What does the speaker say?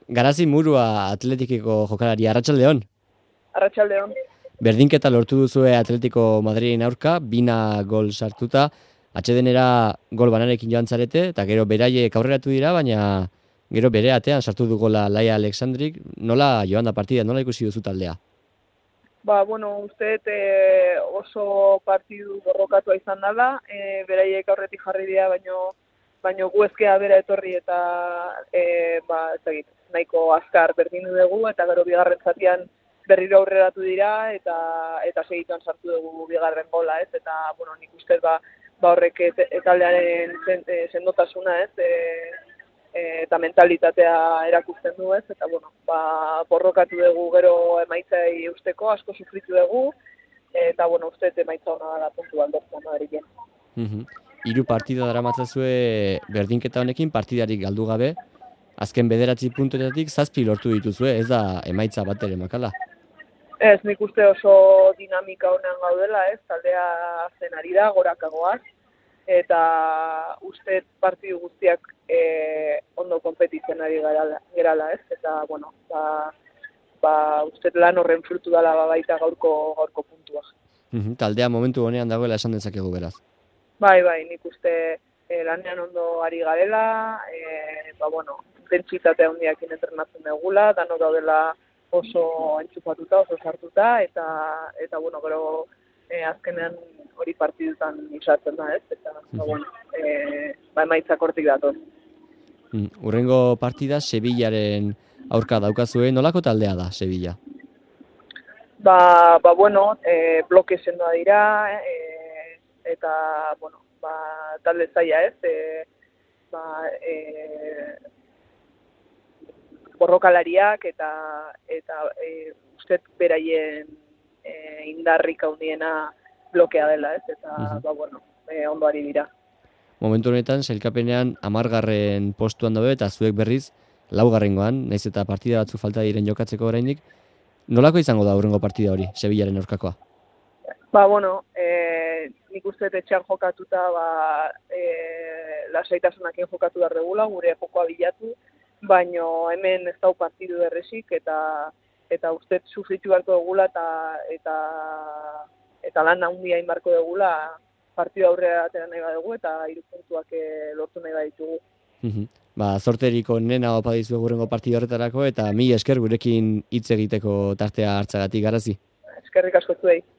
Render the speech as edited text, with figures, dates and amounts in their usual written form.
Garazi Murua Atletikiko jokalari, arratsaldeon. Arratsaldeon. Berdinketa lortu duzue Atletico Madrilen aurka, 2 gol sartuta, atsedenera gol banarekin joan zarete, eta gero beraiek aurreratu dira, baina gero bere atean sartu du gola Laia Alexandrik. Nola joan da partida, nola ikusi duzu taldea? Uste oso partidu borrokatua izan dela, beraiek aurretik jarri dira, baino gu ezkea bera etorri eta nahiko azkar berdindu dugu, eta gero bigarren zatian berriro aurreratu dira, eta segituan sartu dugu bigarren gola, ez? Eta, nik uste horrek taldearen sendotasuna, ez? Eta mentalitatea erakusten du, ez? Eta, borrokatu dugu gero emaitzai eusteko, asko sufritu dugu, eta, uste emaitza hona da puntu aldortzen Madrilen. 3 partida daramatzazue berdinketa honekin, partidarik galdu gabe, azken 9 puntuetatik 7 lortu dituzue, ez da emaitza bat ere makala? Ez, nik uste oso dinamika honean gaudela, ez? Taldea zen ari da, gorakagoaz, eta uste partidu guztiak ondo konpetitzen ari gerala, ez? Eta, uste lan horren frutu dela baita gaurko puntua. Taldea momentu honean dagoela esan dezakegu beraz. Bai, nik uste lanean ondo ari garela, dentsitatea handiakin entrenatzen dugula, dano daudela oso entzupatuta, oso sartuta, eta gero azkenean hori partidutan izatzen da, ez? Eta, emaitzak hortik datoz. Hurrengo partida Sevillaren aurka daukazue, nolako taldea da Sevilla? Bloke sendoa dira, eta, talde zaila, ez? Borrokalariak eta uste beraien indarrik handiena blokea dela, ez? Eta, ondo ari dira. Momentu honetan, sailkapenean 10. postuan daude eta zuek berriz 4. naiz eta partida batzu falta diren jokatzeko oraindik. Nolako izango da hurrengo partida hori, Sevillaren aurkakoa? Nik uste etxean jokatuta lasaitasunakin jokatu behar dugula, gure jokoa bilatu, baino hemen ez dau partidu erresik eta uste sufritu beharko dugula eta lan handia inbarko dugula partidu aurrera atera nahi badugu eta 3 puntuak lortu nahi baditugu. Zorteriko nena opa dizu hurrengo partidu horretarako eta mila esker gurekin hitz egiteko tartea hartzagatik, Garazi. Eskerrik asko zuei.